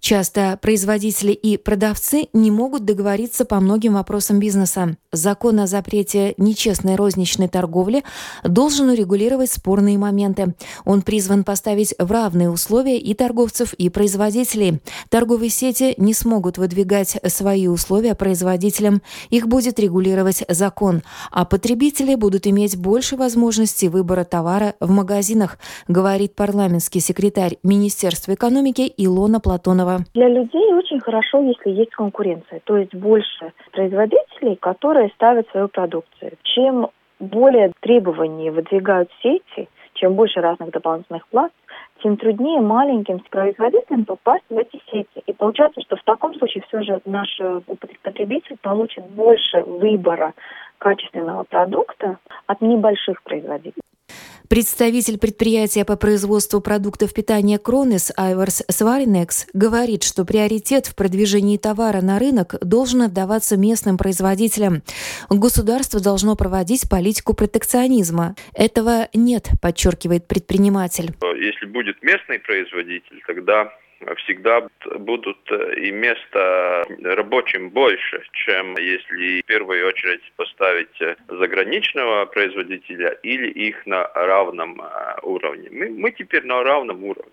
Часто производители и продавцы не могут договориться по многим вопросам бизнеса. Закон о запрете нечестной розничной торговли должен урегулировать спорные моменты. Он призван поставить в равные условия и торговцев, и производителей. Торговые сети не смогут выдвигать свои условия производителям. Их будет регулировать закон. А потребители будут иметь больше возможностей выбора товара в магазинах, говорит парламентский секретарь Министерства экономики Илона Платонова. Для людей очень хорошо, если есть конкуренция, то есть больше производителей, которые ставят свою продукцию. Чем более требований выдвигают сети, чем больше разных дополнительных плат, тем труднее маленьким производителям попасть в эти сети. И получается, что в таком случае все же наш потребитель получит больше выбора качественного продукта от небольших производителей. Представитель предприятия по производству продуктов питания Кронес Айварс Сваринекс говорит, что приоритет в продвижении товара на рынок должен отдаваться местным производителям. Государство должно проводить политику протекционизма. Этого нет, подчеркивает предприниматель. Если будет местный производитель, тогда всегда будут и места рабочим больше, чем если в первую очередь поставить заграничного производителя или их на равном уровне. Мы теперь на равном уровне.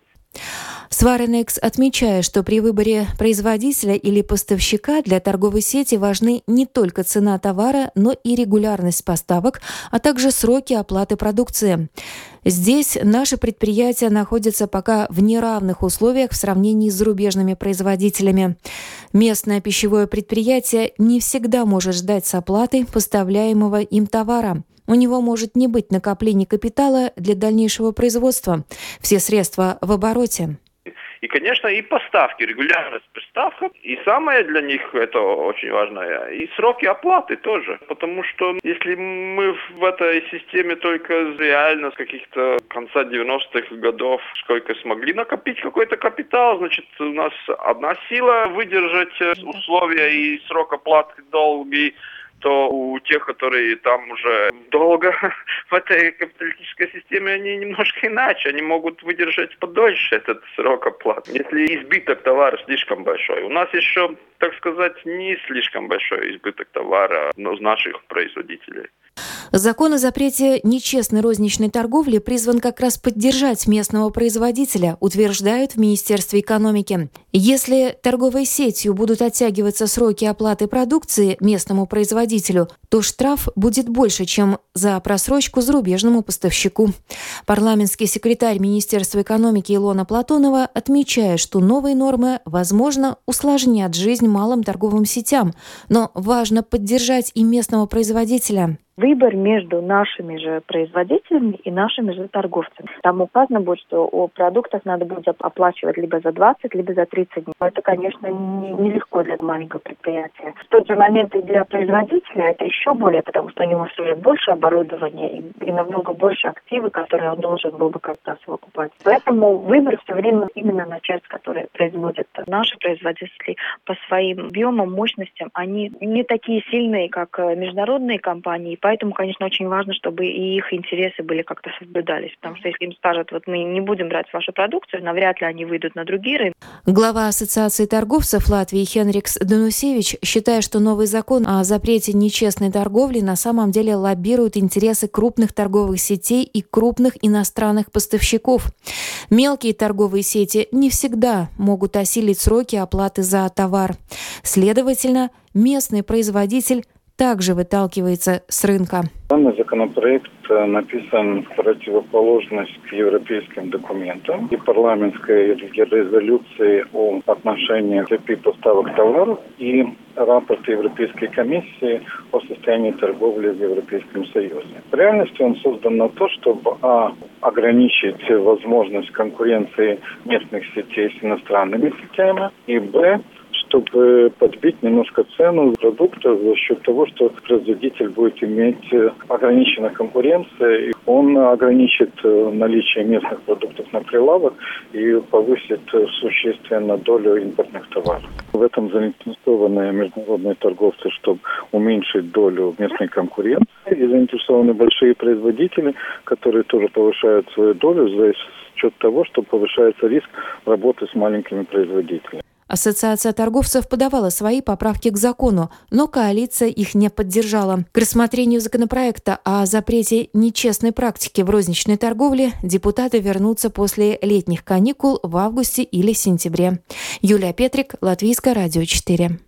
Сваринекс отмечает, что при выборе производителя или поставщика для торговой сети важны не только цена товара, но и регулярность поставок, а также сроки оплаты продукции. Здесь наши предприятия находятся пока в неравных условиях в сравнении с зарубежными производителями. Местное пищевое предприятие не всегда может ждать с оплатой поставляемого им товара. У него может не быть накоплений капитала для дальнейшего производства. Все средства в обороте. И, конечно, и поставки, регулярность поставок. И самое для них это очень важное. И сроки оплаты тоже. Потому что если мы в этой системе только реально с каких-то конца 90-х годов сколько смогли накопить какой-то капитал, значит, у нас одна сила выдержать условия и срок оплаты долгий, то у тех, которые там уже долго в этой капиталистической системе, они немножко иначе. Они могут выдержать подольше этот срок оплаты. Если избыток товара слишком большой. У нас еще, так сказать, не слишком большой избыток товара, но у наших производителей. Закон о запрете нечестной розничной торговли призван как раз поддержать местного производителя, утверждают в Министерстве экономики. Если торговой сетью будут оттягиваться сроки оплаты продукции местному производителю, то штраф будет больше, чем за просрочку зарубежному поставщику. Парламентский секретарь Министерства экономики Илона Платонова отмечает, что новые нормы, возможно, усложнят жизнь малым торговым сетям, но важно поддержать и местного производителя. Выбор между нашими же производителями и нашими же торговцами. Там указано будет, что о продуктах надо будет оплачивать либо за 20, либо за 30 дней. Это, конечно, нелегко для маленького предприятия. В тот же момент и для производителя это еще более, потому что у него все больше оборудования и намного больше активов, которые он должен был бы как-то совокупать. Поэтому выбор все время именно на часть, которую производят наши производители по своим объемам, мощностям. Они не такие сильные, как международные компании. Поэтому, конечно, очень важно, чтобы и их интересы были как-то соблюдались. Потому что если им скажут, вот мы не будем брать вашу продукцию, навряд ли они выйдут на другие рынки. Глава Ассоциации торговцев Латвии Хенрикс Данусевич считает, что новый закон о запрете нечестной торговли на самом деле лоббирует интересы крупных торговых сетей и крупных иностранных поставщиков. Мелкие торговые сети не всегда могут осилить сроки оплаты за товар. Следовательно, местный производитель также выталкивается с рынка. Данный законопроект написан в противоположность к европейским документам и парламентской резолюции о отношениях при поставок товаров и рапорт Европейской комиссии о состоянии торговли в Европейском Союзе. В реальности он создан на то, чтобы ограничить возможность конкуренции местных сетей с иностранными сетями, и чтобы подбить немножко цену продукта за счет того, что производитель будет иметь ограниченную конкуренцию. Он ограничит наличие местных продуктов на прилавок и повысит существенно долю импортных товаров. В этом заинтересованы международные торговцы, чтобы уменьшить долю местной конкуренции. И заинтересованы большие производители, которые тоже повышают свою долю за счет того, что повышается риск работы с маленькими производителями. Ассоциация торговцев подавала свои поправки к закону, но коалиция их не поддержала. К рассмотрению законопроекта о запрете нечестной практики в розничной торговле депутаты вернутся после летних каникул в августе или сентябре. Юлия Петрик, Латвийское радио 4.